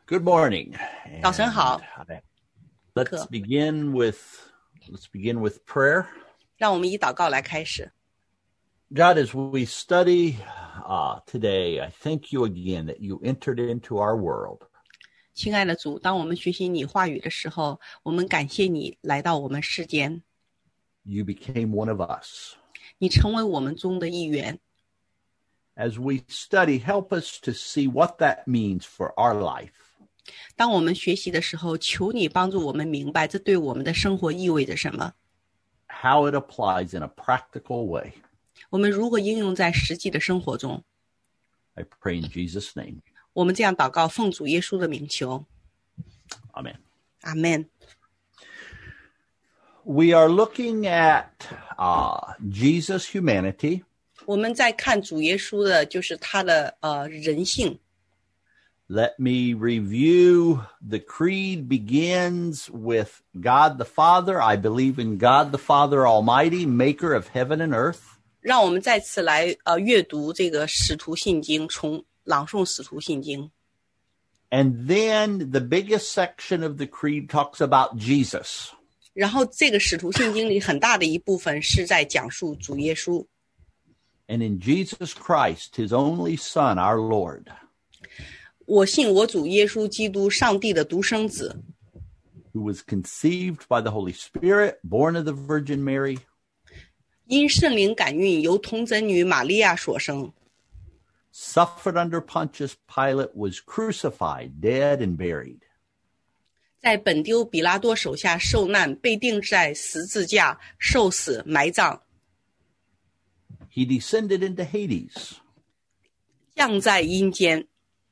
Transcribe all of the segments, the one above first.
Good morning. 早晨好。 Let's begin with prayer. 让我们以祷告来开始。 God, as we study today, I thank you again that you entered into our world. 亲爱的主，当我们学习你话语的时候，我们感谢你来到我们世间。 You became one of us. 你成为我们中的一员。 As we study, help us to see what that means for our life. 当我们学习的时候，求你帮助我们明白这对我们的生活意味着什么， How it applies in a practical way. 我们如何应用在实际的生活中。 I pray in Jesus' name. 我们这样祷告，奉主耶稣的名求。 Amen. 阿们。 We are looking at Jesus' humanity. 我们在看主耶稣的，就是他的人性。 Let me review. The creed begins with God the Father. I believe in God the Father Almighty, maker of heaven and earth. 让我们再次来阅读这个使徒信经，从朗诵使徒信经。 And then the biggest section of the creed talks about Jesus. 然后这个使徒信经里很大的一部分是在讲述主耶稣。 And in Jesus Christ, his only Son, our Lord. 我信我主耶稣基督，上帝的独生子， Who was conceived by the Holy Spirit, born of the Virgin Mary. 因圣灵感孕，由童贞女玛利亚所生， Suffered under Pontius Pilate, was crucified, dead, and buried. 在本丢比拉多手下受难，被钉在十字架，受死，埋葬， He descended into Hades. 降在阴间。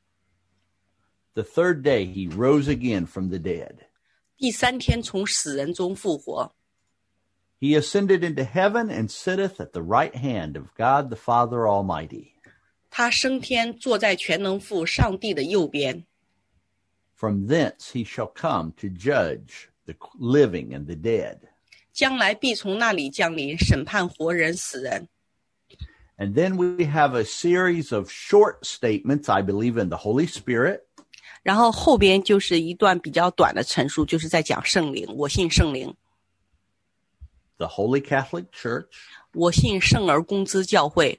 The third day, he rose again from the dead. 第三天从死人中复活， He ascended into heaven and sitteth at the right hand of God the Father Almighty. 他升天，坐在全能父上帝的右边。 From thence he shall come to judge the living and the dead. 将来必从那里降临，审判活人死人。 And then we have a series of short statements. I believe in the Holy Spirit. 然后后边就是一段比较短的陈述，就是在讲圣灵。我信圣灵， The Holy Catholic Church. 我信圣而公之教会，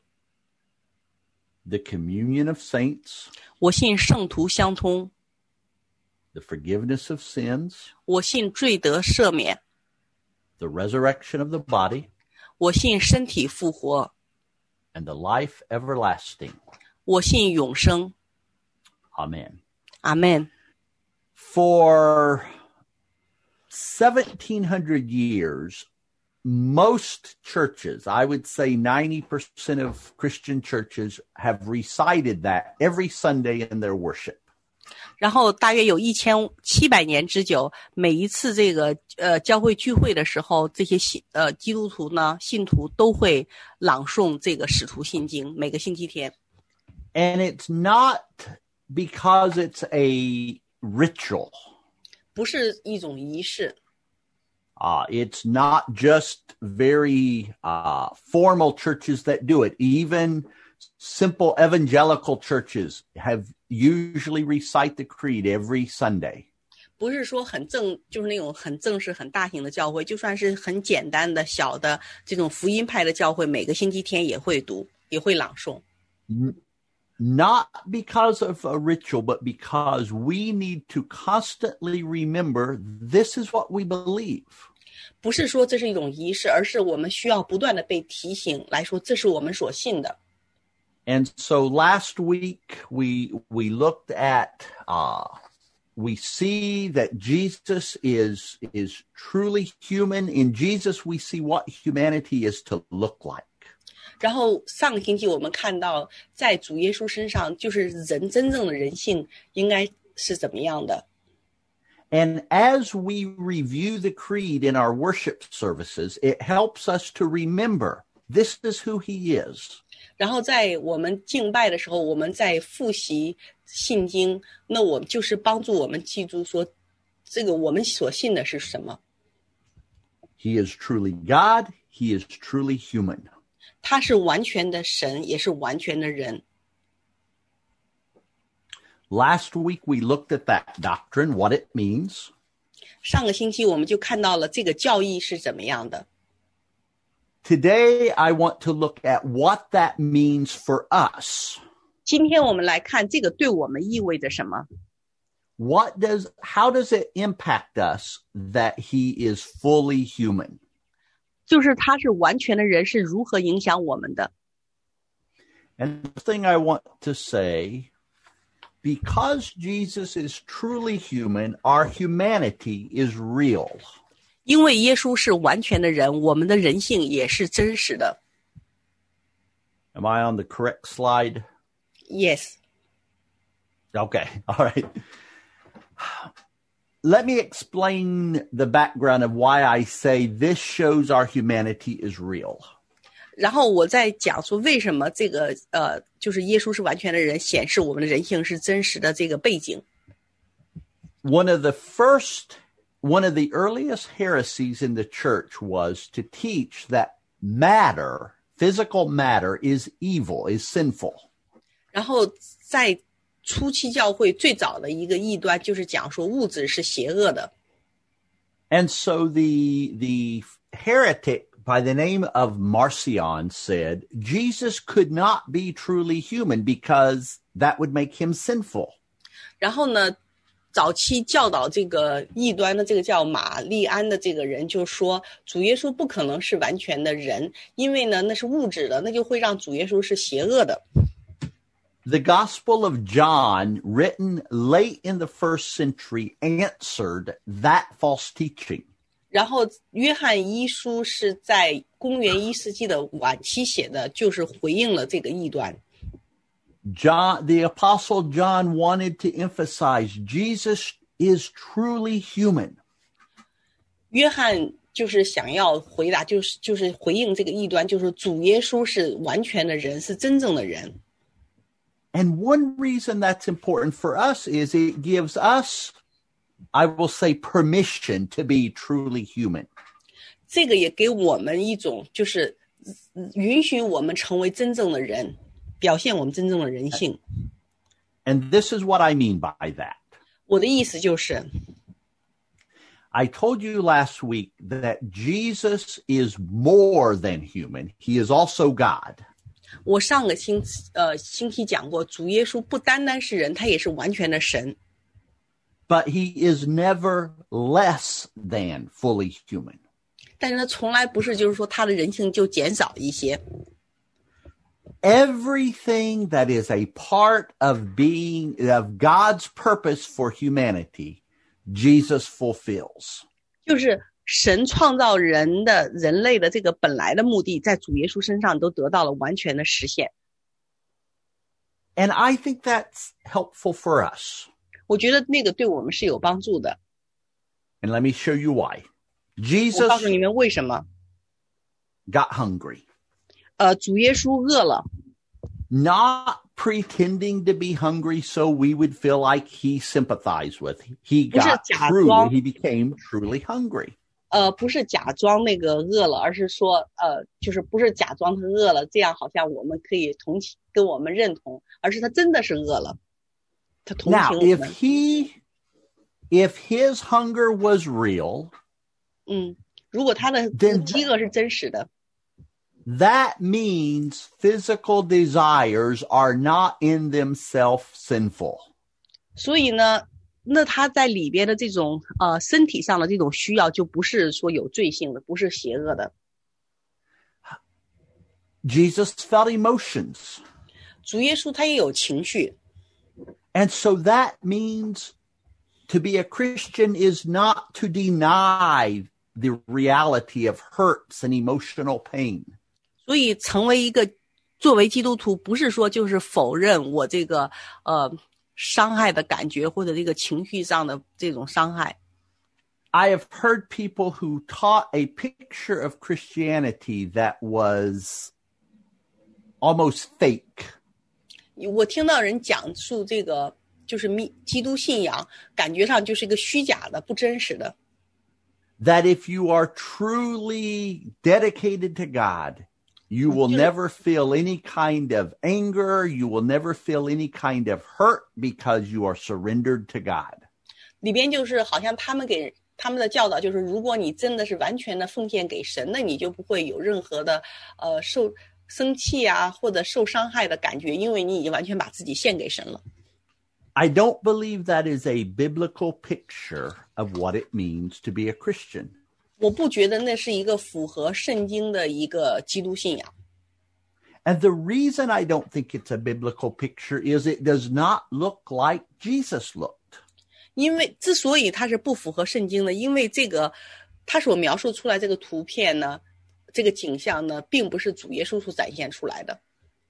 The communion of saints. 我信圣徒相通， The forgiveness of sins. 我信罪得赦免， The resurrection of the body. 我信身体复活， And the life everlasting. 我信永生。 Amen. 阿们。 For 1,700 years, most churches, I would say 90% of Christian churches, have recited that every Sunday in their worship. 然后大约有1700年之久，每一次这个教会聚会的时候，这些基督徒呢，信徒都会朗诵这个使徒信经，每个星期天。 And it's not because it's a ritual. 不是一种仪式， It's not just very formal churches that do it. Even simple evangelical churches have usually recite the creed every Sunday. 不是说就是那种很正式、很大型的教会，就算是很简单的小的这种福音派的教会，每个星期天也会读，也会朗诵。 Not because of a ritual, but because we need to constantly remember this is what we believe. 不是说这是一种仪式，而是我们需要不断的被提醒来说，这是我们所信的。 And so last week we looked at, we see that Jesus is truly human. In Jesus, we see what humanity is to look like. 然后上个星期我们看到，在主耶稣身上，就是人真正的人性应该是怎么样的。 And as we review the creed in our worship services, it helps us to remember this is who he is. 然后在我们敬拜的时候，我们在复习信经，那我们就是帮助我们记住说，这个我们所信的是什么。 He is truly God. He is truly human. 他是完全的神，也是完全的人。 Last week we looked at that doctrine, what it means. 上个星期我们就看到了这个教义是怎么样的。 Today I want to look at what that means for us. 今天我们来看这个对我们意味着什么。 How does it impact us that he is fully human? 就是他是完全的人是如何影响我们的。 And the thing I want to say, because Jesus is truly human, our humanity is real. 因为耶稣是完全的人，我们的人性也是真实的。 Am I on the correct slide? Yes. Okay, all right. Let me explain the background of why I say this shows our humanity is real. 然后我再讲说为什么这个就是耶稣是完全的人，显示我们的人性是真实的这个背景。 One of the earliest heresies in the church was to teach that matter, physical matter, is evil, is sinful. 然后在初期教会最早的一个异端就是讲说物质是邪恶的。 And so the heretic by the name of Marcion said Jesus could not be truly human because that would make him sinful. 然后呢，早期教导这个异端的这个叫马利安的这个人就说，主耶稣不可能是完全的人，因为呢那是物质的，那就会让主耶稣是邪恶的。 The Gospel of John, written late in the first century, answered that false teaching. 然后约翰一书是在公元1世纪的晚期写的，就是回应了这个异端。 The Apostle John wanted to emphasize Jesus is truly human. 约翰就是想要回答，就是回应这个异端，就是主耶稣是完全的人，是真正的人。 And one reason that's important for us is it gives us, I will say, permission to be truly human. 这个也给我们一种就是允许我们成为真正的人，表现我们真正的人性。 And this is what I mean by that. 我的意思就是 I told you last week that Jesus is more than human. He is also God. 我上个星期讲过，主耶稣不单单是人，他也是完全的神。 But he is never less than fully human. 但是他从来不是就是说他的人性就减少一些。 Everything that is a part of God's purpose for humanity, Jesus fulfills. 就是神创造人类的这个本来的目的，在主耶稣身上都得到了完全的实现。 And I think that's helpful for us. 我觉得那个对我们是有帮助的。 And let me show you why. 我告诉你们为什么。 Got hungry. 主耶稣饿了。 Not pretending to be hungry so we would feel like he sympathized with. He became truly hungry. 不是假装那个饿了，而是说就是不是假装他饿了，这样好像我们可以同情跟我们认同，而是他真的是饿了，他同情我们。 Now, if his hunger was real, 如果他的饥饿是真实的， that means physical desires are not in themselves sinful. 所以呢，那他在里边的这种身体上的这种需要，就不是说有罪性的，不是邪恶的。 Jesus felt emotions. 主耶稣他也有情绪。 And so that means to be a Christian is not to deny the reality of hurts and emotional pain. 所以作为基督徒，不是说就是否认我这个伤害的感觉或者这个情绪上的这种伤害。 I have heard people who taught a picture of Christianity that was almost fake. 我听到人讲述这个就是基督信仰，感觉上就是一个虚假的、不真实的。 That if you are truly dedicated to God, You will never feel any kind of anger. You will never feel any kind of hurt because you are surrendered to God. 里边就是好像他们给他们的教导就是，如果你真的是完全的奉献给神，那你就不会有任何的受生气啊或者受伤害的感觉，因为你已经完全把自己献给神了。 I don't believe that is a biblical picture of what it means to be a Christian. 我不觉得那是一个符合圣经的一个基督信仰。 And the reason I don't think it's a biblical picture is it does not look like Jesus looked. 因为之所以它是不符合圣经的，因为这个他所描述出来这个图片呢，这个景象呢，并不是主耶稣所展现出来的。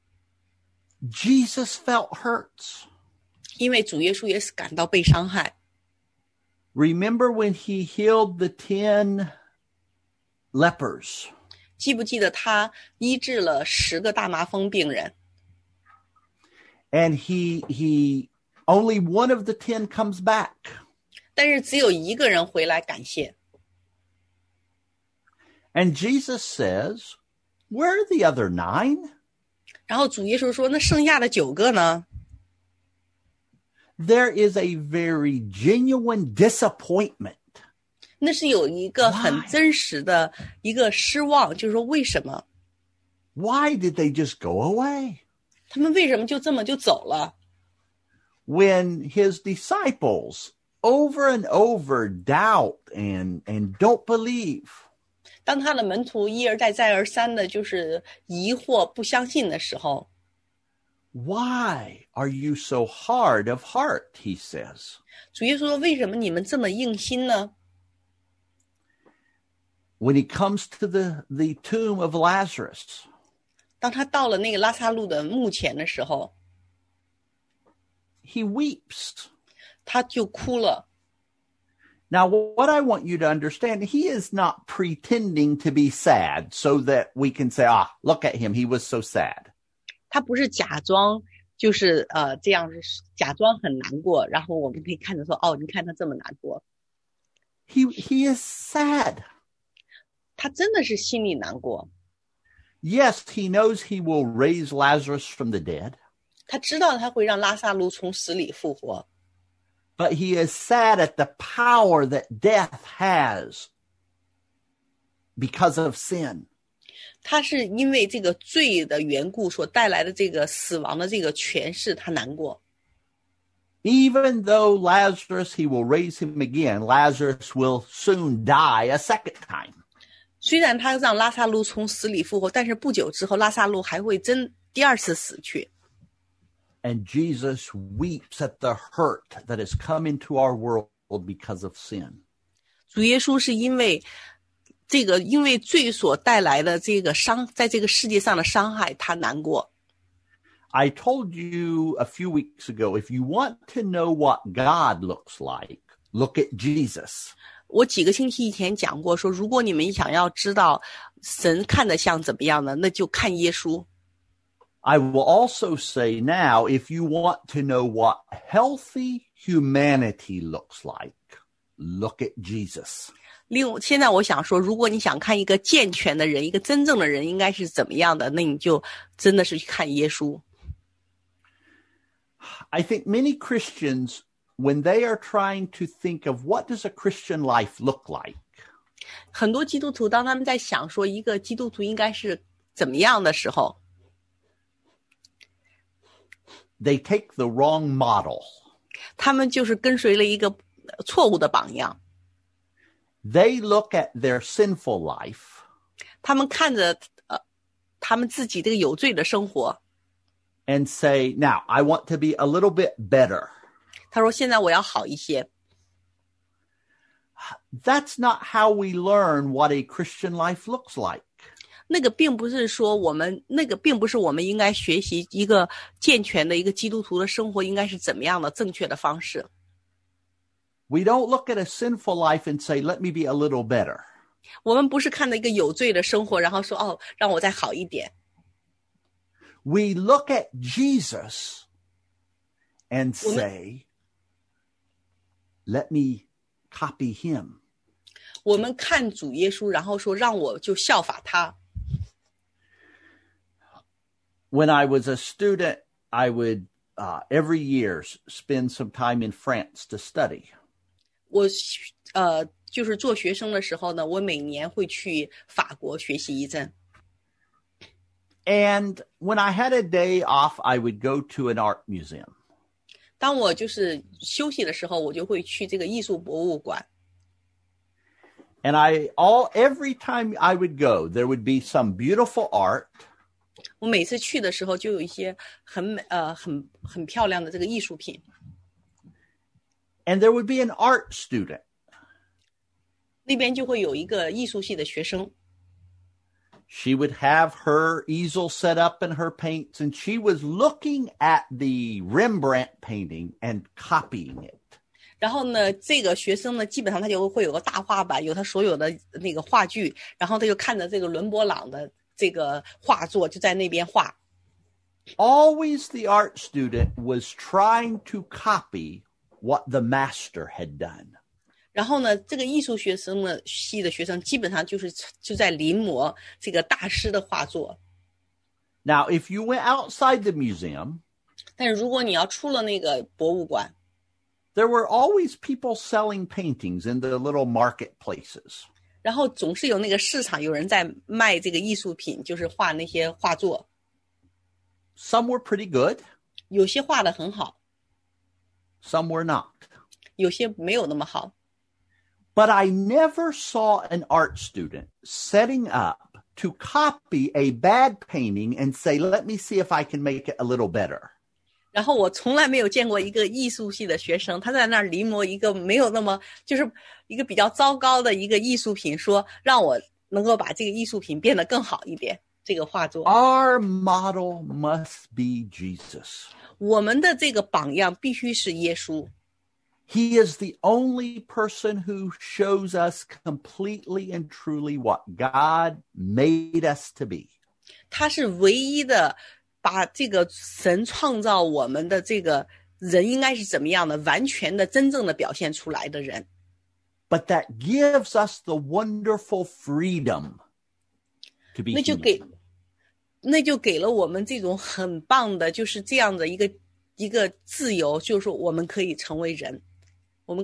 Jesus felt hurts. 因为主耶稣也是感到被伤害。 Remember when he healed the 10 lepers? 记不记得他医治了10个大麻风病人？ And he only one of the 10 comes back. 但是只有一个人回来感谢。 And Jesus says, "Where are the other 9?" 然后主耶稣说：“那剩下的9个呢？” There is a very genuine disappointment. 那是有一个很真实的一个失望，就是说为什么？ Why did they just go away? 他们为什么就这么就走了？ When his disciples over and over doubt and don't believe. 当他的门徒一而再再而三的就是疑惑不相信的时候， Why are you so hard of heart? He says. 主耶稣说：“为什么你们这么硬心呢？” When he comes to the tomb of Lazarus. 当他到了那个拉撒路的墓前的时候， he weeps. 他就哭了。 Now, what I want you to understand, he is not pretending to be sad so that we can say, look at him, he was so sad. 他不是假装就是这样假装很难过，然后我们可以看着说，你看他这么难过。 He is sad. 他真的是心里难过。 Yes, he knows he will raise Lazarus from the dead. 他知道他会让拉撒路从死里复活。 But he is sad at the power that death has because of sin. 他是因为这个罪的缘故所带来的这个死亡的这个权势，他难过。 Even though Lazarus, he will raise him again, Lazarus will soon die a second time. 虽然他让拉撒路从死里复活，但是不久之后拉撒路还会第二次死去。 And Jesus weeps at the hurt that has come into our world because of sin. 主耶稣是因为罪所带来的这个在这个世界上的伤害，他难过。 I told you a few weeks ago, if you want to know what God looks like, look at Jesus. 我几个星期以前讲过，说如果你们想要知道神看得像怎么样呢，那就看耶稣。 I will also say now, if you want to know what healthy humanity looks like, look at Jesus. 现在我想说，如果你想看一个健全的人，一个真正的人应该是怎么样的，那你就真的是去看耶稣。 I think many Christians, when they are trying to think of what does a Christian life look like, 很多基督徒当他们在想说一个基督徒应该是怎么样的时候， they take the wrong model. 他们就是跟随了一个错误的榜样。 They look at their sinful life. 他们看着他们自己这个有罪的生活。 And say, now, I want to be a little bit better. 他说现在我要好一些。 That's not how we learn what a Christian life looks like. 那个并不是我们应该学习一个健全的一个基督徒的生活应该是怎么样的正确的方式。 We don't look at a sinful life and say, let me be a little better. 我们不是看到一个有罪的生活，然后说让我再好一点。 We look at Jesus and say, let me copy him. 我们看主耶稣，然后说让我就效法他。 When I was a student, I would every year spend some time in France to study. 我就是做学生的时候呢，我每年会去法国学习一阵。 And when I had a day off, I would go to an art museum. 当我就是休息的时候，我就会去这个艺术博物馆。 And every time I would go, there would be some beautiful art. 我每次去的时候，就有一些很漂亮的这个艺术品。 And there would be an art student. 那边就会有一个艺术系的学生。 She would have her easel set up and her paints, and she was looking at the Rembrandt painting and copying it. 然后呢，这个学生呢，基本上他就会有个大画板，有他所有的那个话剧，然后他就看着这个伦勃朗的这个画作，就在那边画。 Always the art student was trying to copy what the master had done. 然后呢，这个艺术学生呢系的学生基本上就在临摹这个大师的画作。 Now, if you went outside the museum, 但是如果你要出了那个博物馆， there were always people selling paintings in the little marketplaces. 然后总是有那个市场有人在卖这个艺术品，就是画那些画作。 Some were pretty good. 有些画得很好， Some were not. 有些没有那么好。 But I never saw an art student setting up to copy a bad painting and say, let me see if I can make it a little better. 然后我从来没有见过一个艺术系的学生，他在那儿临摹一个没有那么，就是一个比较糟糕的一个艺术品，说让我能够把这个艺术品变得更好一点，这个画作。 Our model must be Jesus. 我们的这个榜样必须是耶稣。 He is the only person who shows us completely and truly what God made us to be. 他是唯一的把这个神创造我们的这个人应该是怎么样的，完全的真正的表现出来的人。 But that gives us the wonderful freedom to be human. 那就给了我们这种很棒的，就是这样的一个自由，就是说我们可以成为人。我们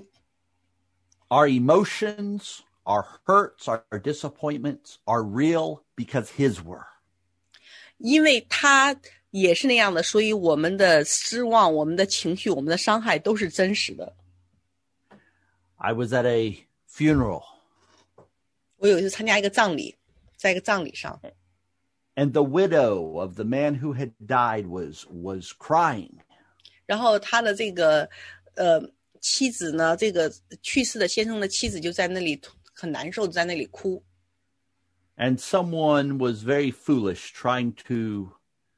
Our emotions, our hurts, our disappointments are real because His were. 因为他也是那样的，所以我们的失望、我们的情绪、我们的伤害都是真实的。 I was at a funeral. 我有一次参加一个葬礼，在一个葬礼上。 And the widow of the man who had died was crying. 然后他的这个妻子呢，这个去世的先生的妻子就在那里很难受，在那里哭。 And someone was very foolish trying to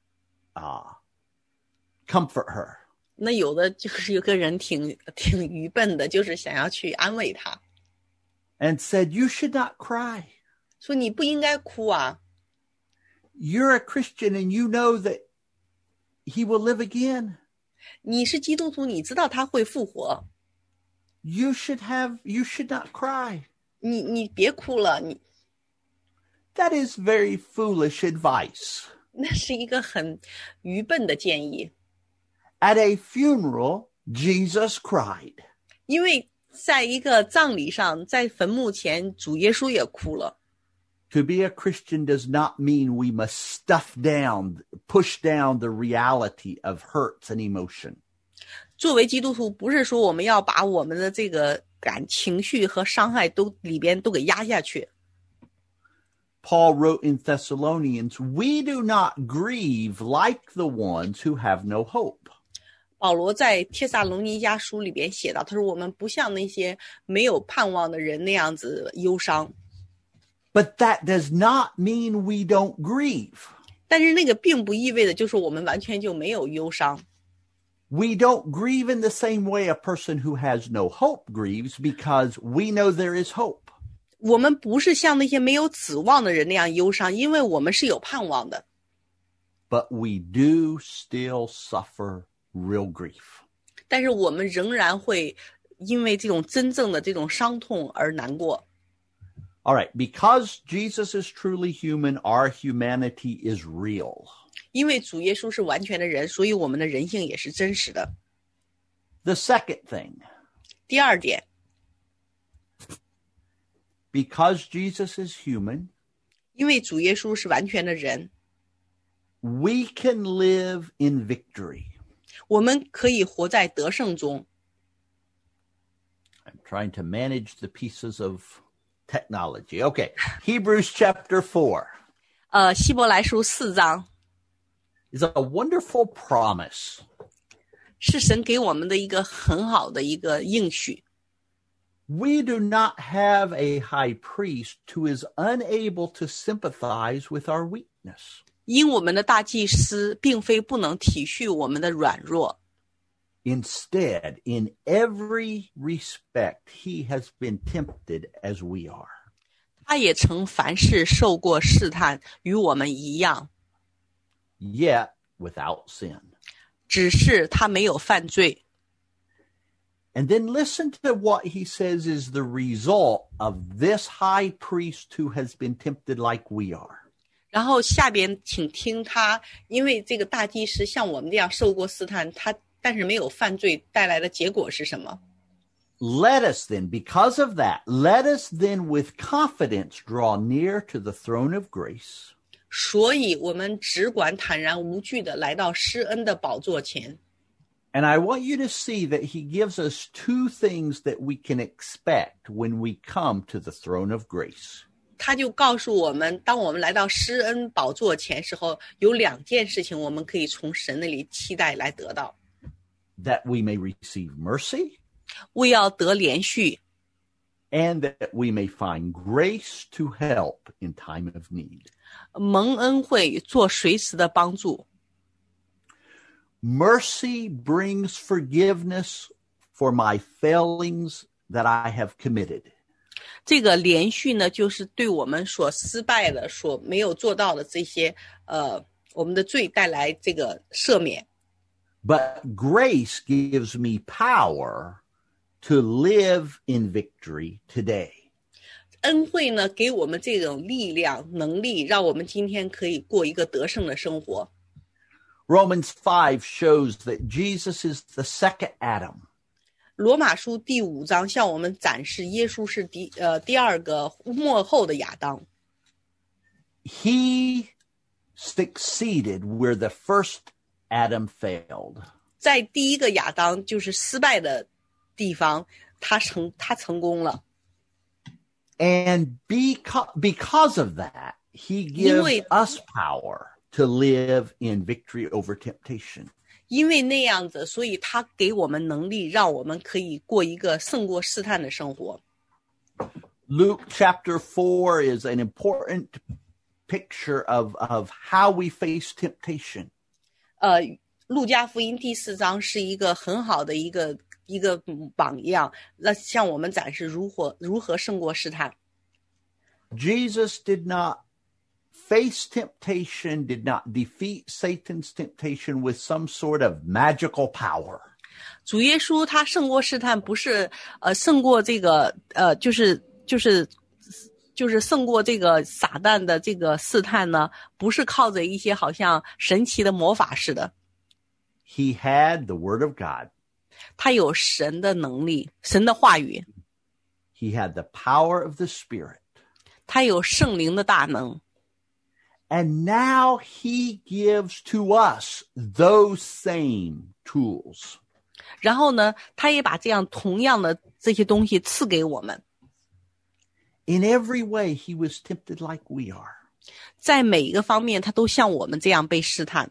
comfort her. 那有的就是有个人挺愚笨的，就是想要去安慰他。 And said, you should not cry. 说你不应该哭啊。 You're a Christian and you know that he will live again. 你是基督徒，你知道他会复活。 You should not cry. 你别哭了， That is very foolish advice. 那是一个很愚笨的建议。 At a funeral, Jesus cried. 因为在一个葬礼上，在坟墓前，主耶稣也哭了。 To be a Christian does not mean we must push down the reality of hurts and emotion. 作为基督徒，不是说我们要把我们的这个情绪和伤害里边都给压下去。 Paul wrote in Thessalonians, we do not grieve like the ones who have no hope. 保罗在帖撒罗尼迦书里边写到，他说我们不像那些没有盼望的人那样子忧伤。 But that does not mean we don't grieve. 但是那个并不意味着就是我们完全就没有忧伤。 We don't grieve in the same way a person who has no hope grieves because we know there is hope. 我们不是像那些没有指望的人那样忧伤，因为我们是有盼望的。 But we do still suffer real grief. 但是我们仍然会因为这种真正的这种伤痛而难过。 All right, because Jesus is truly human, our humanity is real. 因为主耶稣是完全的人，所以我们的人性也是真实的。 The second thing, 第二点， because Jesus is human, 因为主耶稣是完全的人， we can live in victory. 我们可以活在得胜中。 I'm trying to manage the pieces of technology. Okay, Hebrews chapter 4 希伯来书4章 is a wonderful promise. 是神给我们的一个很好的一个应许。 We do not have a high priest who is unable to sympathize with our weakness. 因我们的大祭司并非不能体恤我们的软弱， Instead, in every respect, he has been tempted as we are. 他也曾凡事受过试探，与我们一样， Yet without sin. 只是他没有犯罪。 And then listen to what he says is the result of this high priest who has been tempted like we are. 然后下边请听他，因为这个大祭司像我们这样受过试探，他但是没有犯罪，带来的结果是什么？ Let us then, because of that, let us then with confidence draw near to the throne of grace, 所以我们只管坦然无惧的来到施恩的宝座前。 and I want you to see that he gives us two things that we can expect when we come to the throne of grace. 他就告诉我们，当我们来到施恩宝座前时候，有2件事情我们可以从神那里期待来得到， That we may receive mercy 为要得连续， and that we may find grace to help in time of need. 蒙恩惠，做随时的帮助。 Mercy brings forgiveness for my failings that I have committed. 这个连续呢，就是对我们所失败的、所没有做到的这些我们的罪带来这个赦免。 But grace gives me power to live in victory today. 恩惠呢，给我们这种力量、能力，让我们今天可以过一个得胜的生活。 Romans 5 shows that Jesus is the second Adam. 罗马书第5章向我们展示耶稣是第二个末后的亚当。 He succeeded where the first Adam failed. 在第一个亚当就是失败的地方，他成功了。 And because of that, he gives us power to live in victory over temptation. 因为那样子，所以他给我们能力，让我们可以过一个胜过试探的生活。 Luke chapter 4 is an important picture of how we face temptation. 路加福音第4章是一个很好的一个榜样，那向我们展示如何胜过试探。 Jesus did not face temptation, did not defeat Satan's temptation with some sort of magical power. 主耶稣他胜过试探，不是胜过这个就是胜过这个撒旦的这个试探呢，不是靠着一些好像神奇的魔法似的。 He had the word of God. 他有神的能力，神的话语， He had the power of the Spirit. 他有圣灵的大能。 And now he gives to us those same tools. 然后呢，他也把这样同样的这些东西赐给我们。 In every way, he was tempted like we are. 在每一个方面，他都像我们这样被试探。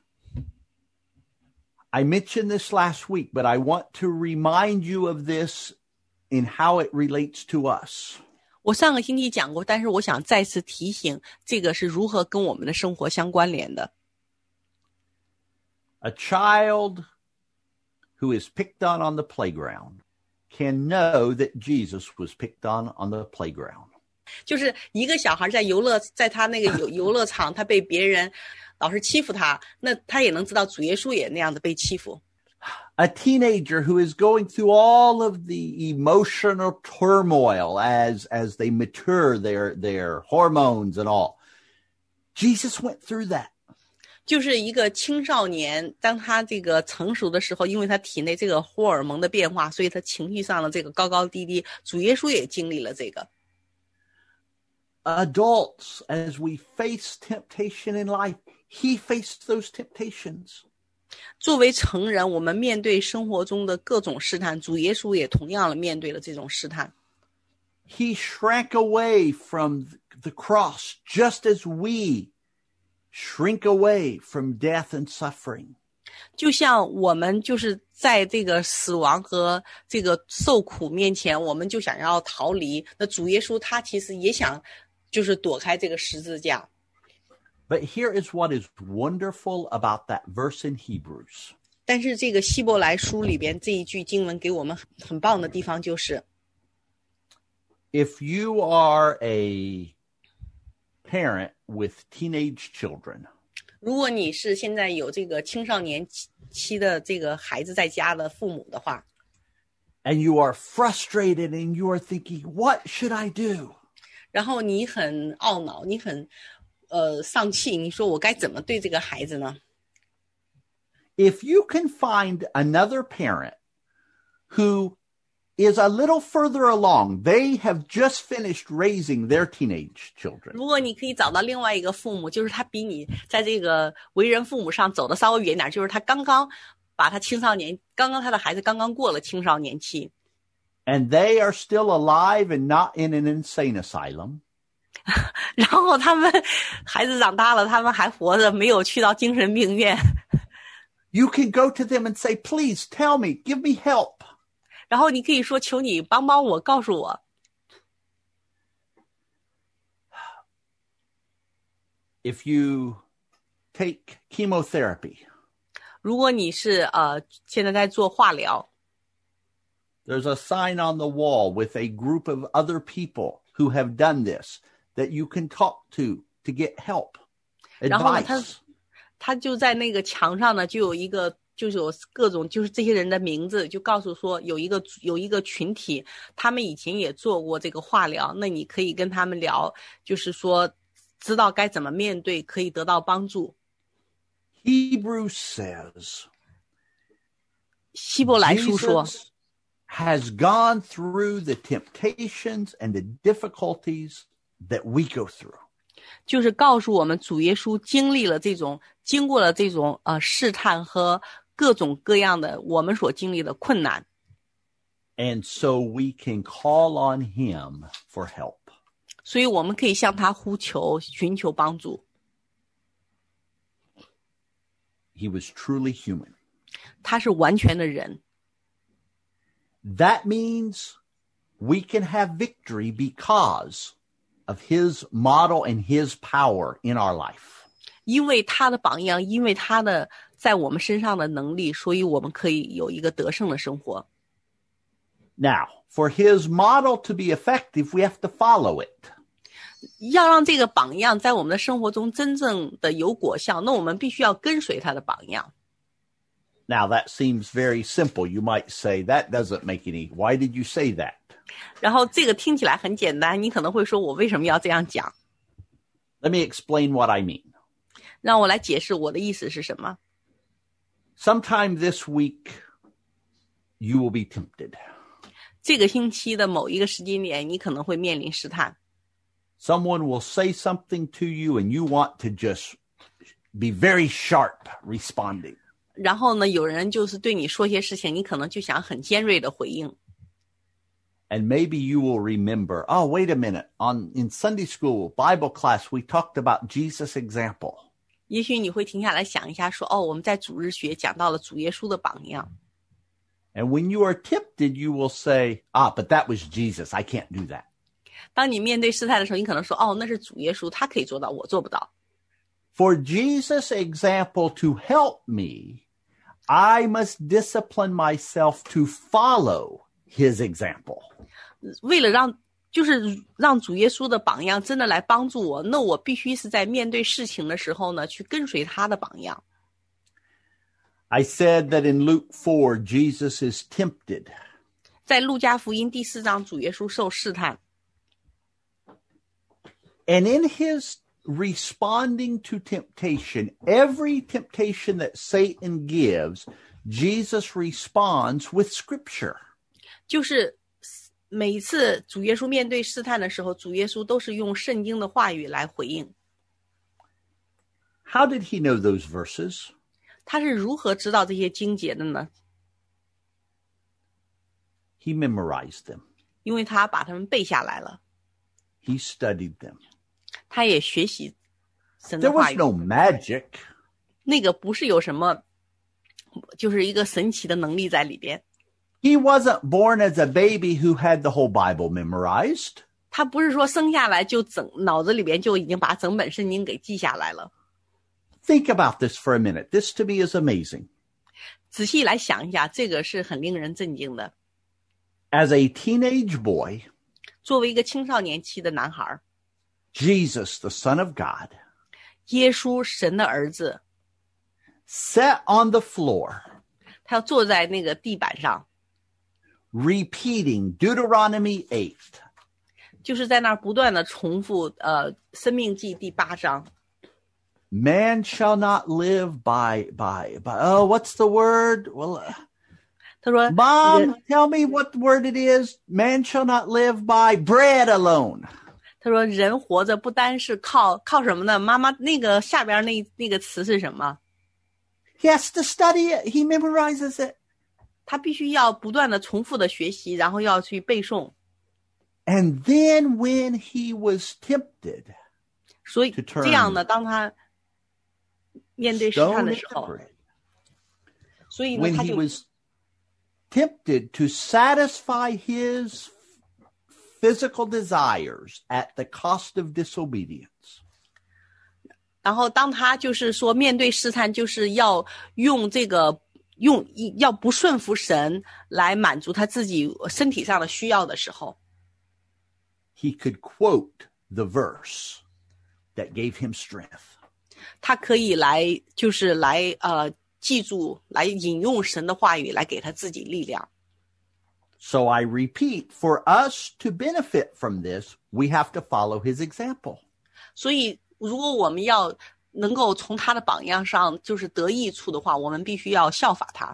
I mentioned this last week, but I want to remind you of this in how it relates to us. 我上个星期讲过，但是我想再次提醒，这个是如何跟我们的生活相关联的。 A child who is picked on the playground can know that Jesus was picked on the playground. 就是一个小孩在他那个游乐场，他被别人老是欺负他，那他也能知道主耶稣也那样子被欺负。 A teenager who is going through all of the emotional turmoil as they mature their hormones and all. Jesus went through that. 就是一个青少年，当他这个成熟的时候，因为他体内这个荷尔蒙的变化，所以他情绪上的这个高高低低，主耶稣也经历了这个。 Adults, as we face temptation in life, he faced those temptations. 作为成人，我们面对生活中的各种试探，主耶稣也同样的面对了这种试探。 He shrank away from the cross just as we shrink away from death and suffering. 就像我们就是在这个死亡和这个受苦面前，我们就想要逃离。那主耶稣他其实也想就是躲开这个十字架。 But here is what is wonderful about that verse in Hebrews. 但是这个希伯来书里边这一句经文给我们很棒的地方就是， If you are a parent with teenage children, 如果你是现在有这个青少年期的这个孩子在家的父母的话， and you are frustrated and you are thinking, what should I do? 然后你很懊恼，你很丧气，你说我该怎么对这个孩子呢？ If you can find another parent who is a little further along, they have just finished raising their teenage children. 如果你可以找到另外一个父母，就是他比你在这个为人父母上走的稍微远点，就是他刚刚把他他的孩子刚刚过了青少年期， And they are still alive and not in an insane asylum. 然后他们孩子长大了，他们还活着，没有去到精神病院。 You can go to them and say, please tell me, give me help. 然后你可以说，求你帮帮我，告诉我。 If you take chemotherapy, 如果你是现在在做化疗， there's a sign on the wall with a group of other people who have done this that you can talk to get help, 然后呢 advice. 他就在那个墙上呢，就有一个，就是有各种，就是这些人的名字，就告诉说有一个群体，他们以前也做过这个化疗，那你可以跟他们聊，就是说知道该怎么面对，可以得到帮助。 Hebrews says, 希伯来书说， Jesus has gone through the temptations and the difficulties that we go through. 就是告诉我们主耶稣经过了这种试探和各种各样的我们所经历的困难， And so we can call on him for help. 所以我们可以向他呼求，寻求帮助。 He was truly human. 他是完全的人， That means we can have victory because of his model and his power in our life. 因为他的榜样，因为他的在我们身上的能力，所以我们可以有一个得胜的生活。 Now, for his model to be effective, we have to follow it. 要让这个榜样在我们的生活中真正的有果效，那我们必须要跟随他的榜样。 Now, that seems very simple. You might say, that doesn't make any. Why did you say that? 然后这个听起来很简单，你可能会说，我为什么要这样讲？ Let me explain what I mean. 让我来解释我的意思是什么。 Sometime this week, you will be tempted. 这个星期的某一个时间点，你可能会面临试探。 Someone will say something to you and you want to just be very sharp responding. 然后呢，有人就是对你说些事情，你可能就想很尖锐的回应。 And maybe you will remember, oh, wait a minute. In Sunday school, Bible class, we talked about Jesus' example. 也许你会停下来想一下，说，我们在主日学讲到了主耶稣的榜样。 And when you are tempted, you will say, but that was Jesus. I can't do that. 当你面对试探的时候，你可能说，那是主耶稣，他可以做到，我做不到。 For Jesus' example to help me, I must discipline myself to follow his example. 为了让主耶稣的榜样真的来帮助我，那我必须是在面对事情的时候呢，去跟随他的榜样。 I said that in Luke 4, Jesus is tempted. 在路加福音第4章，主耶稣受试探。 And in his responding to temptation, every temptation that Satan gives, Jesus responds with scripture. 就是每一次主耶稣面对试探的时候，主耶稣都是用圣经的话语来回应。 How did he know those verses? 他是如何知道这些经节的呢？ He memorized them. 因为他把它们背下来了， He studied them. 他也学习神 There 的话 was 语。 no magic. 那个不是有什么，就是一个神奇的能力在里边。 He wasn't born as a baby who had the whole Bible memorized. 他不是说生下来就脑子里边就已经把整本圣经给记下来了。 Think about this for a minute. This to me is amazing. 仔细来想一下，这个是很令人震惊的。 As a teenage boy, 作为一个青少年期的男孩， Jesus, the Son of God, 耶稣神的儿子， sat on the floor, 他要坐在那个地板上， repeating Deuteronomy 8. 就是在那儿不断的重复申命记第8章。 Man shall not live by oh, what's the word? Well, 他说 Mom, tell me what word it is. Man shall not live by bread alone. 他说人活着不单是靠什么呢？妈妈那个下边那个词是什么？ He has to study it. He memorizes it. 他必须要不断的重复的学习，然后要去背诵。 And then when he was tempted, 所以 To turn 这样呢，当他面对试探 stone 的 into 时候， bread. 所以呢， When 他 he 就 was tempted to satisfy his physical desires at the cost of disobedience. 然后当他就是说面对试探，就是要用要不顺服神来满足他自己身体上的需要的时候， He could quote the verse that gave him strength. 他可以就是来记住来引用神的话语来给他自己力量。 So I repeat, for us to benefit from this, we have to follow his example. 所以如果我们要能够从他的榜样上就是得益处的话，我们必须要效法他。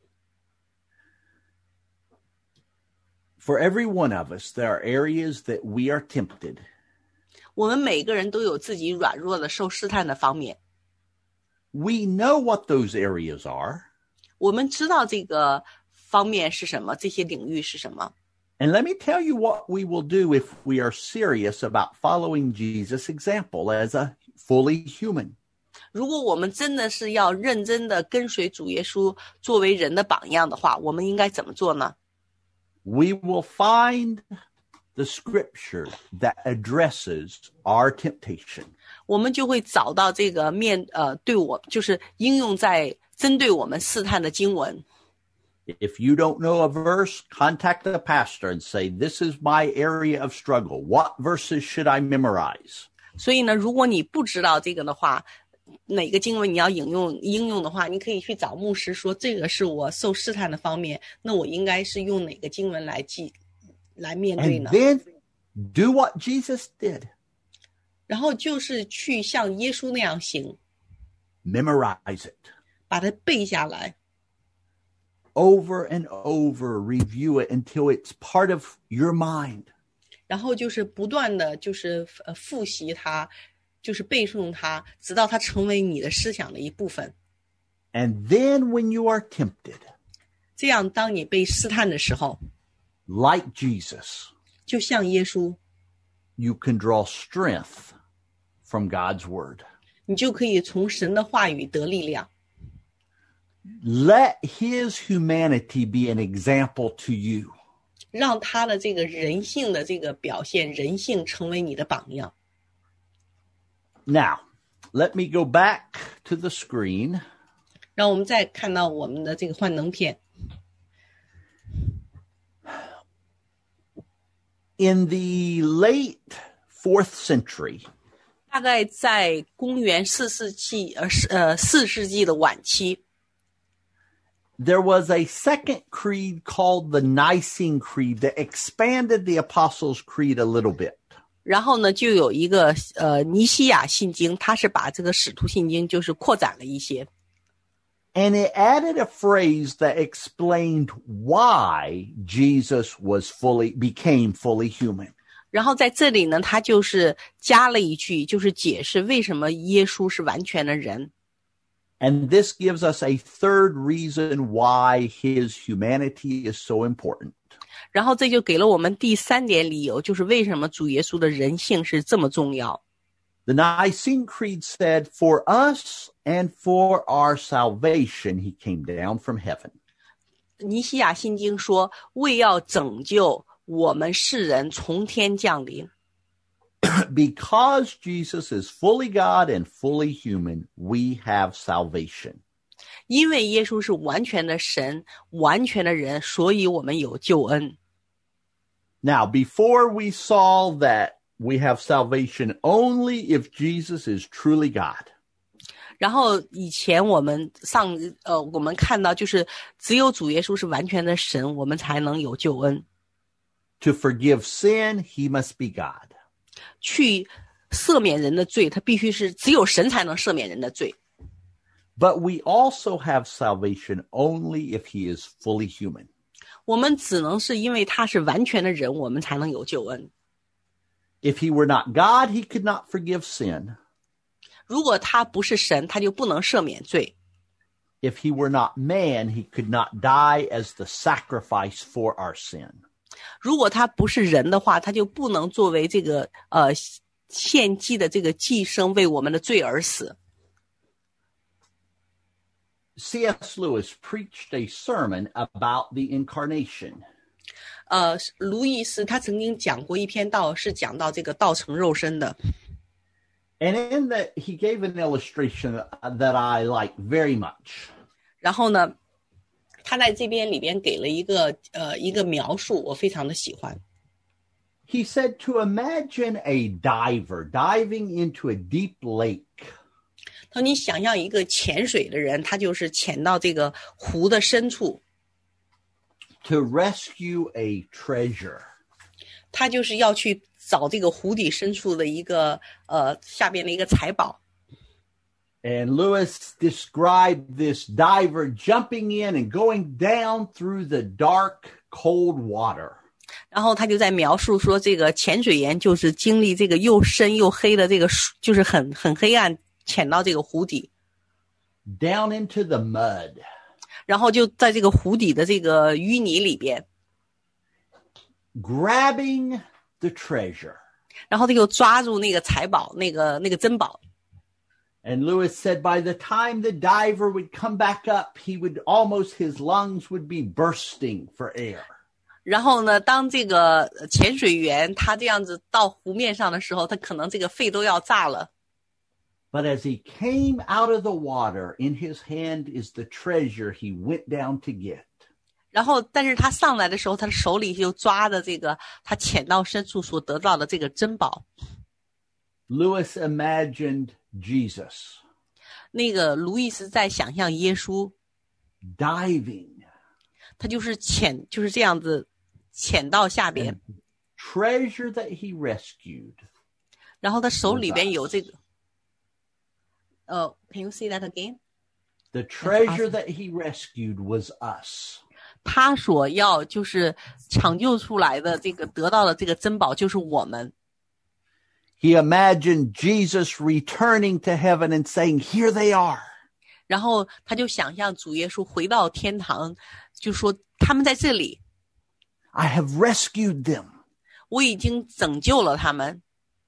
For every one of us, there are areas that we are tempted. 我们每个人都有自己软弱的受试探的方面， We know what those areas are. 我们知道这个方面是什么，这些领域是什么。 And let me tell you what we will do if we are serious about following Jesus' example as a fully human. 如果我们真的是要认真的跟随主耶稣作为人的榜样的话，我们应该怎么做呢？ We will find the scripture that addresses our temptation. 我们就会找到这个对我就是应用在针对我们试探的经文。 If you don't know a verse, contact the pastor and say, this is my area of struggle. What verses should I memorize? 所以呢，如果你不知道这个的话，哪个经文你要应用的话，你可以去找牧师说，这个是我受试探的方面，那我应该是用哪个经文来面对 And 呢？ then do what Jesus did. 然后就是去像耶稣那样行， Memorize it. 把它背下来， Over and over, review it until it's part of your mind. 然后就是不断的就是复习它，就是背诵它，直到它成为你的思想的一部分。 And then when you are tempted, 这样当你被试探的时候， like Jesus, 就像耶稣， you can draw strength from God's word. 你就可以从神的话语得力量。 Let his humanity be an example to you. 让他的这个人性的这个表现，人性成为你的榜样。 Now, let me go back to the screen. 让我们再看到我们的这个幻灯片。 In the late 4th century, 大概在公元4世纪的晚期， there was a second creed called the Nicene Creed that expanded the Apostles' Creed a little bit. 然后呢，就有一个尼西亚信经，它是把这个使徒信经就是扩展了一些。 And it added a phrase that explained why Jesus became fully human. 然后在这里呢，他就是加了一句，就是解释为什么耶稣是完全的人。 And this gives us a third reason why his humanity is so important. 然后这就给了我们第三点理由，就是为什么主耶稣的人性是这么重要。 The Nicene Creed said, "For us and for our salvation, he came down from heaven." 尼西亚信经说，为要拯救我们世人从天降临。 Because Jesus is fully God and fully human, we have salvation. 因为耶稣是完全的神，完全的人，所以我们有救恩。 Now, before we saw that we have salvation only if Jesus is truly God. 然后以前我们看到就是只有主耶稣是完全的神，我们才能有救恩。 To forgive sin, he must be God. 去赦免人的罪，他必须是只有神才能赦免人的罪。 But we also have salvation only if he is fully human. 我们只能是因为他是完全的人，我们才能有救恩。 If he were not God, he could not forgive sin. 如果他不是神，他就不能赦免罪。 If he were not man, he could not die as the sacrifice for our sin. 如果他不是人的话，他就不能作为这个献祭的这个祭牲为我们的罪而死。 C.S. Lewis preached a sermon about the incarnation. 路易斯他曾经讲过一篇道，是讲到这个道成肉身的。 And in that, he gave an illustration that I like very much. 然后呢，他在这边里边给了一个描述，我非常的喜欢。 He said to imagine a diver diving into a deep lake. 他说你想象一个潜水的人，他就是潜到这个湖的深处。 To rescue a treasure. 他就是要去找这个湖底深处的一个下边的一个财宝。 And Lewis described this diver jumping in and going down through the dark, cold water. 然后他就在描述说，这个潜水员就是经历这个又深又黑的这个，就是很黑暗，潜到这个湖底。 Down into the mud. 然后就在这个湖底的这个淤泥里边。 Grabbing the treasure. 然后他就抓住那个财宝，那个珍宝。 And Lewis said by the time the diver would come back up, his lungs would be bursting for air. 然后呢，当这个潜水员他这样子到湖面上的时候，他可能这个肺都要炸了。 But as he came out of the water, in his hand is the treasure he went down to get. 然后，但是他上来的时候，他的手里就抓着这个他潜到深处所得到的这个珍宝。 Lewis imagined Jesus. 那个路易斯在想象耶稣 diving. 他就是就是这样子潜到下边。 Treasure that he rescued. 然后他手里边有这个。Can you say that again? The treasure that he rescued was us. 他所要就是抢救出来的这个得到的这个珍宝就是我们。 He imagined Jesus returning to heaven and saying, "Here they are." 然后他就想象主耶稣回到天堂，就说他们在这里。 I have rescued them. 我已经拯救了他们。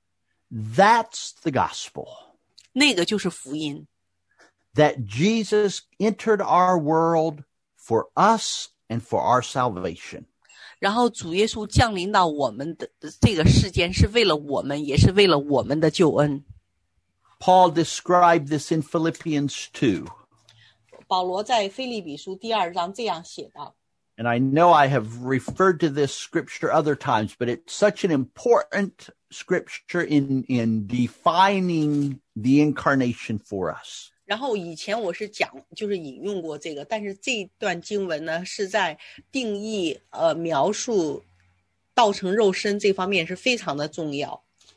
That's the gospel. 那个就是福音。 That Jesus entered our world for us and for our salvation. 然后主耶稣降临到我们的这个世间，是为了我们，也是为了我们的救恩。 Paul described this in Philippians 2. 保罗在腓立比书第2章这样写道。 And I know I have referred to this scripture other times, but it's such an important scripture in defining the incarnation for us. 然后以前我是就是引用过这个，但是这段经文呢是在定义描述道成肉身这方面是非常的重要。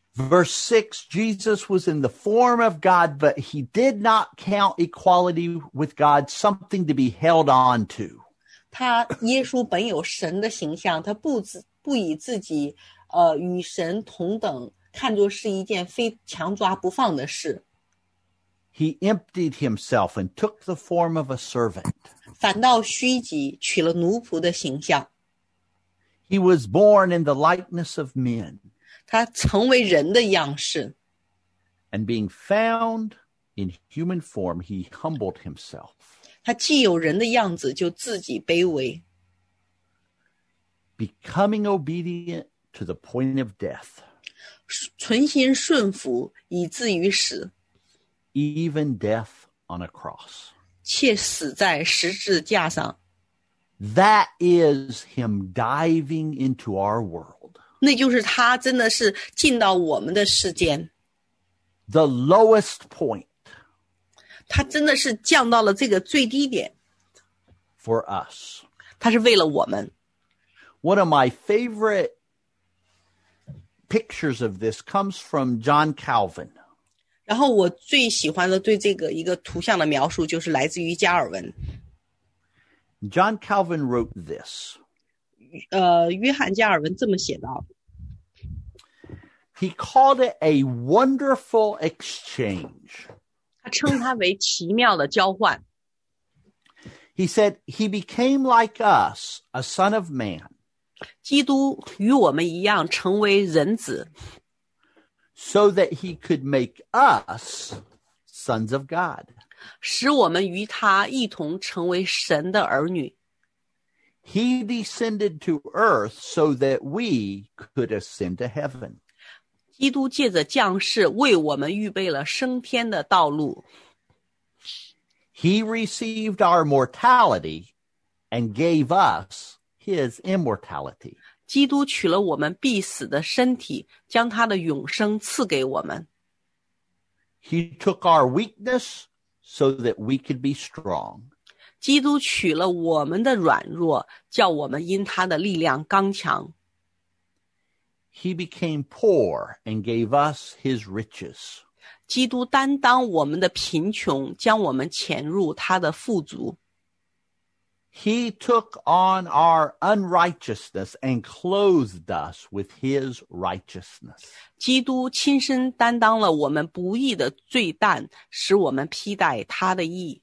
Verse 6, Jesus was in the form of God, but he did not count equality with God something to be held on to. 他耶稣本有神的形象，他不以自己与神同等，看作是一件非强抓不放的事。 He emptied himself and took the form of a servant. 反倒虚己，取了奴仆的形象。 He was born in the likeness of men. 他成为人的样式。 And being found in human form, he humbled himself. 他既有人的样子，就自己卑微。 Becoming obedient to the point of death. 存心顺服，以至于死。 Even death on a cross. 且死在十字架上。 That is him diving into our world. 那就是他真的是进到我们的世间。 The lowest point. 他真的是降到了这个最低点。 For us. 他是为了我们。 One of my favorite pictures of this comes from John Calvin. 然后我最喜欢的对这个一个图像的描述就是来自于加尔文。 John Calvin wrote this. 约翰加尔文这么写道。 He called it a wonderful exchange. 他称它为奇妙的交换。 He said, he became like us, a son of man. 基督与我们一样成为人子。 So that he could make us sons of God. 使我们与他一同成为神的儿女。 He descended to earth so that we could ascend to heaven. 基督借着降世为我们预备了升天的道路。 He received our mortality and gave us his immortality. 基督取了我们必死的身体，将他的永生赐给我们。 He took our weakness so that we could be strong. 基督取了我们的软弱，叫我们因他的力量刚强。 He became poor and gave us his riches. 基督担当我们的贫穷，将我们潜入他的富足。 He took on our unrighteousness and clothed us with his righteousness. 基督亲身担当了我们不义的罪担，使我们披戴他的义。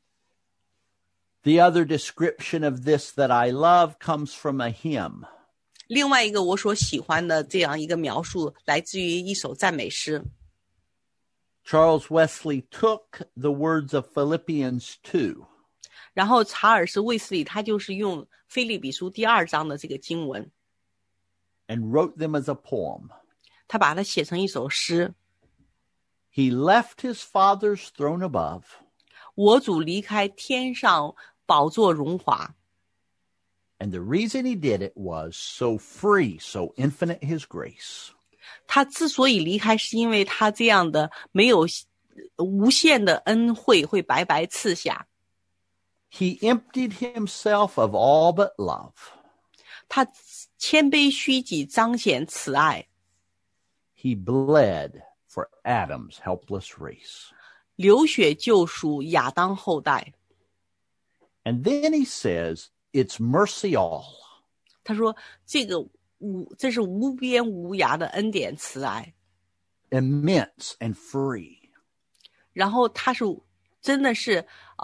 The other description of this that I love comes from a hymn. 另外一个我所喜欢的这样一个描述，来自于一首赞美诗。 Charles Wesley took the words of Philippians 2. 然后查尔斯·卫斯理他就是用腓立比书第2章的这个经文 and wrote them as a poem. 他把它写成一首诗。 He left his father's throne above. 我主离开天上宝座荣华。 And the reason he did it was so free, so infinite his grace. 他之所以离开，是因为他这样的没有无限的恩惠会白白赐下。 He emptied himself of all but love. 他谦卑虚己，彰显慈爱。 He bled for Adam's helpless race. 流血救赎亚当后代。 And then he says, it's mercy all. 他说这是无边无涯的恩典慈爱。 Immense and free. 然后他是真的是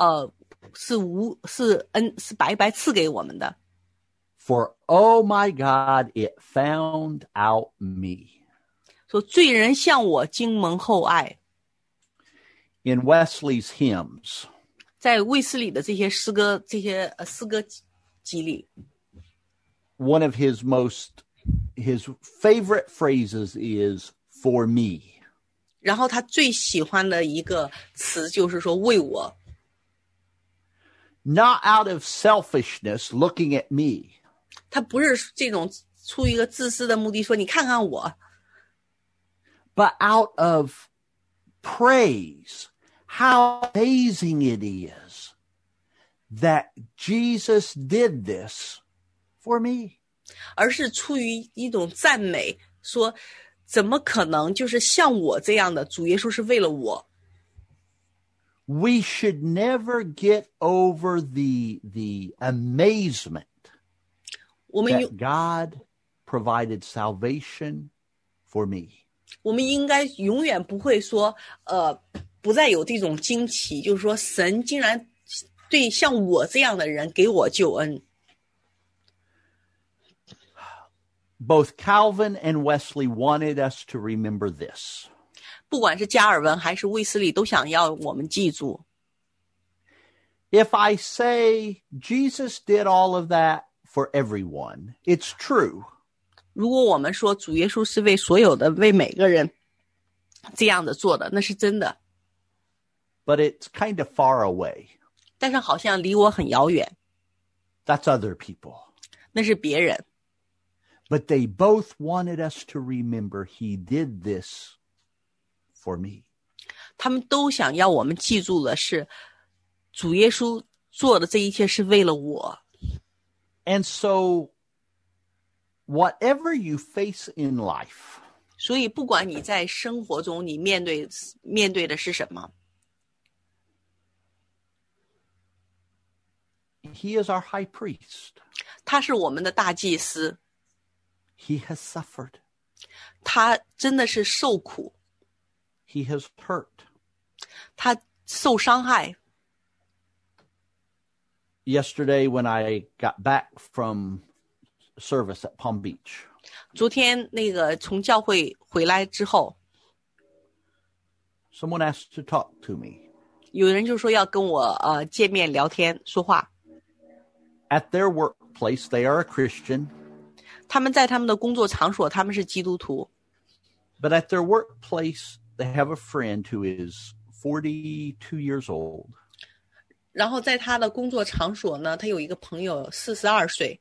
是白白赐给我们的。 For, oh my God, it found out me. 说罪人向我经蒙厚爱。 In Wesley's hymns, 在卫斯理的这些诗歌集里 one of his favorite phrases is for me. 然后他最喜欢的一个词就是说为我。 Not out of selfishness looking at me. 他不是这种出于一个自私的目的说你看看我。 But out of praise. How amazing it is that Jesus did this for me. 而是出于一种赞美，说怎么可能就是像我这样的？主耶稣是为了我。 We should never get over the amazement 我们 that God provided salvation for me. 我们应该永远不会说，不再有这种惊奇，就是说神竟然对像我这样的人给我救恩。 Both Calvin and Wesley wanted us to remember this. 不管是加尔文还是卫斯理，都想要我们记住。 If I say Jesus did all of that for everyone, it's true. 如果我们说主耶稣是为所有的、为每个人这样的做的，那是真的。 But it's kind of far away. 但是好像离我很遥远。 That's other people. 那是别人。 But they both wanted us to remember he did this for me. 他们都想要我们记住的是，主耶稣做的这一切是为了我。 And so, whatever you face in life, 所以不管你在生活中你面对的是什么， he is our high priest. 他是我们的大祭司， He has suffered. 他真的是受苦， He has hurt. 他受伤害。 Yesterday, when I got back from service at Palm Beach, 昨天那个从教会回来之后， someone asked to talk to me. 有人就说要跟我见面聊天说话。 At their workplace, they are a Christian, 他们在他们的工作场所，他们是基督徒， but at their workplace, they have a friend who is 42 years old. 然后在他的工作场所呢，他有一个朋友42岁，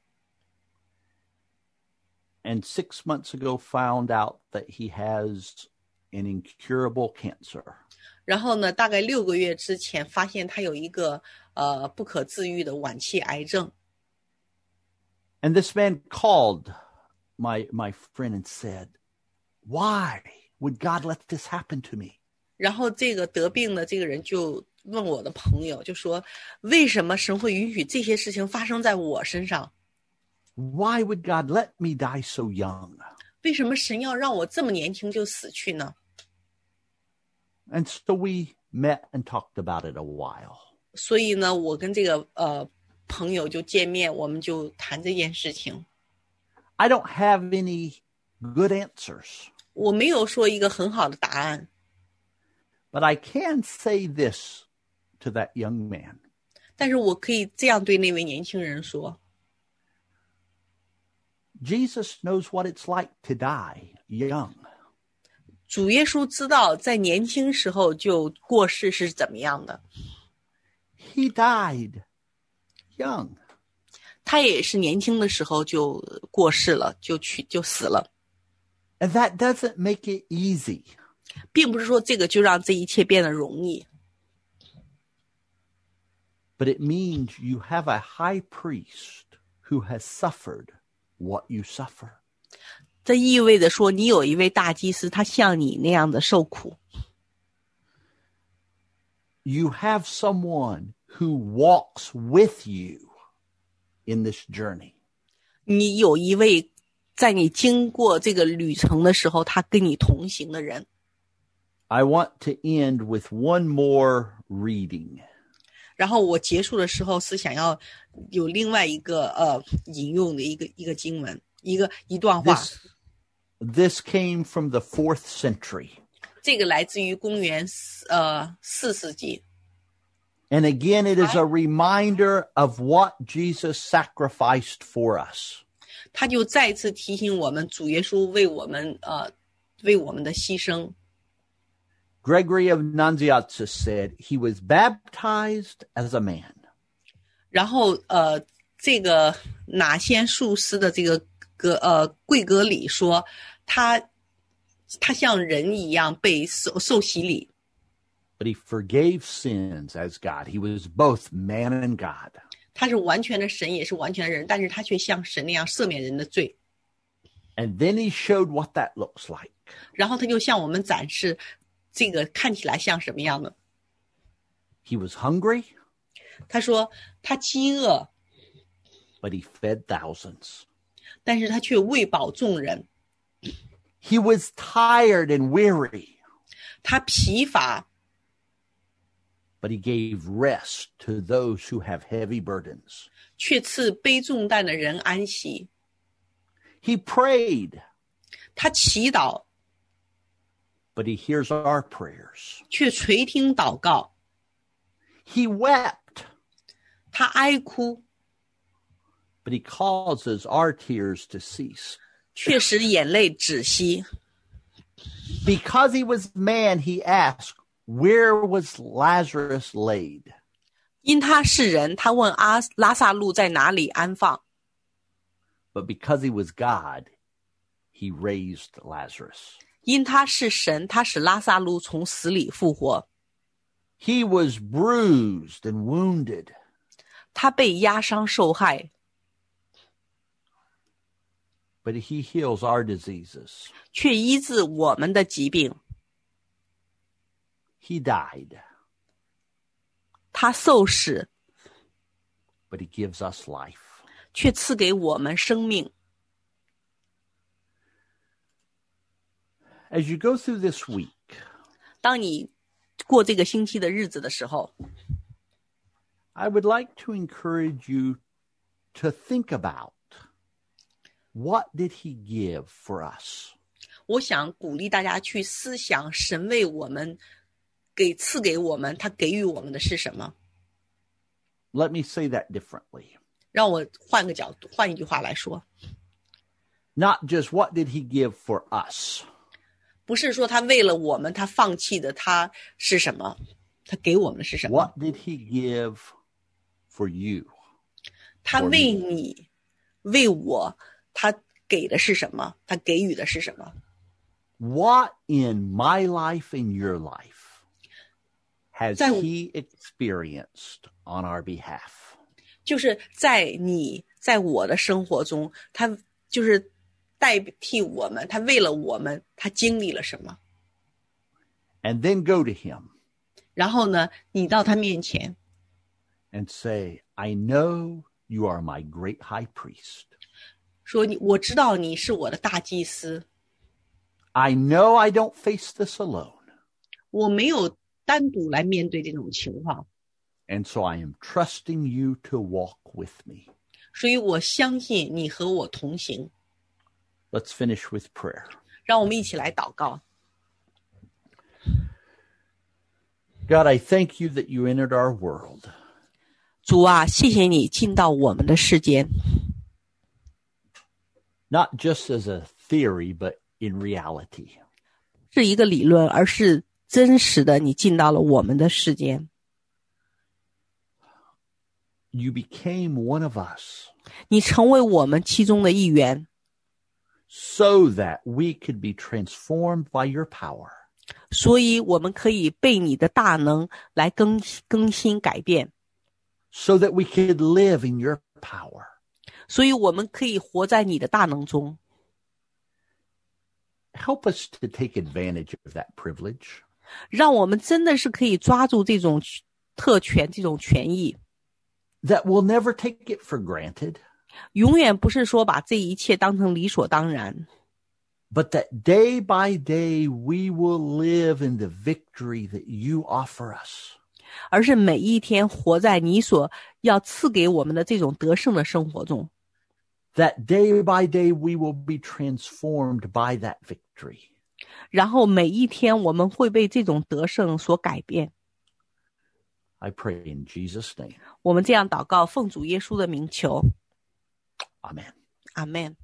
And 6 months ago found out that he has an incurable cancer. 然后呢，大概6个月之前发现他有一个不可治愈的晚期癌症。 And this man called my friend and said, "Why would God let this happen to me?" 然后这个得病的这个人就问我的朋友，就说为什么神会允许这些事情发生在我身上？ Why would God let me die so young? 为什么神要让我这么年轻就死去呢？ And so we met and talked about it a while. 所以呢，我跟这个朋友就见面，我们就谈这件事情。 I don't have any good answers, 我没有说一个很好的答案， but I can say this to that young man. 但是我可以这样对那位年轻人说， Jesus knows what it's like to die young. 主耶稣知道在年轻时候就过世是怎么样的， He died young. 他也是年轻的时候就过世了，就死了， And that doesn't make it easy. 并不是说这个就让这一切变得容易， But it means you have a high priest who has suffered what you suffer. 这意味着说你有一位大祭司，他像你那样的受苦。 You have someone who walks with you in this journey. 你有一位在你经过这个旅程的时候，他跟你同行的人。 I want to end with one more reading. 然后我结束的时候是想要有另外一个引用的一个经文，一段话。 This came from the 4th century. 这个来自于公元4世纪。 And again, it is a reminder of what Jesus sacrificed for us. 他就再次提醒我们，主耶稣为我们的牺牲。 Gregory of Nazianzus said he was baptized as a man. 然后这个哪先术士的这个贵格里说，他像人一样被受洗礼。 But he forgave sins as God. He was both man and God. 他是完全的神，也是完全的人，但是他却像神那样赦免人的罪。 And then he showed what that looks like. 然后他就向我们展示这个看起来像什么样的。 He was hungry, 他说他饥饿， but he fed thousands. 但是他却喂饱众人。 He was tired and weary, 他疲乏， but he gave rest to those who have heavy burdens. 却赐背重担的人安息。 He prayed, 他祈祷， but he hears our prayers. 却垂听祷告。 He wept, 他哀哭， but he causes our tears to cease. 却使眼泪止息。 Because he was man, he asked, where was Lazarus laid? 因他是人，他问拉撒路在哪里安放。 But because he was God, he raised Lazarus. 因他是神，他使拉撒路从死里复活。 He was bruised and wounded, 他被压伤受害， but he heals our diseases. 却医治我们的疾病。 He died, 他受死， but he gives us life. 却赐给我们生命。 As you go through this week, 当你过这个星期的日子的时候， I would like to encourage you to think about what did he give for us? 我想鼓励大家去思想神为我们赐给我们，他给予我们的是什么。 Let me say that differently. 让我换个角度，换一句话来说， Not just what did he give for us, 不是说他为了我们他放弃的他是什么，他给我们的是什么。 what did he give for you? 他为你为我他给的是什么，他给予的是什么。 What in my life and your life has 在 he experienced on our behalf? 就是在你在我的生活中，他就是代替我们，他为了我们他经历了什么。 And then go to him 然后呢，你到他面前 and say, I know you are my great high priest. 说我知道你是我的大祭司， I know I don't face this alone. 我没有单独来面对这种情况， And so I am trusting you to walk with me. 所以我相信你和我同行。 Let's finish with prayer. 让我们一起来祷告。 God, I thank you that you entered our world. 主啊，谢谢你进到我们的世间， Not just as a theory, but in reality. 是一个理论，而是真实的，你进到了我们的世间。 You became one of us 你成为我们其中的一员， so that we could be transformed by your power. 所以我们可以被你的大能来更新改变， So that we could live in your power. 所以我们可以活在你的大能中。 Help us to take advantage of that privilege. 让我们真的是可以抓住这种特权，这种权益， That we'll never take it for granted. 永远不是说把这一切当成理所当然， But that day by day we will live in the victory that you offer us. 而是每一天活在你所要赐给我们的这种得胜的生活中。 That day by day we will be transformed by that victory. 然后每一天我们会被这种得胜所改变。 I pray in Jesus' name. 我们这样祷告，奉主耶稣的名求， Amen. 阿们。